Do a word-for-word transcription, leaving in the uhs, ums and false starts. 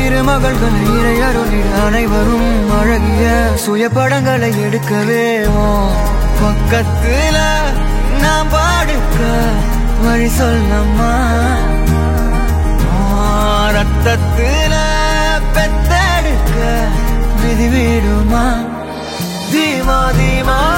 திருமகள்களை இறையருளிட அனைவரும் அழகிய சுய படங்களை எடுக்கவே பக்கத்துல நாம் பாடுக்க வழி சொல்லம்மா. ரத்தத்துல பெத்தெடுக்க விதி விடுமா. தீமா தீமா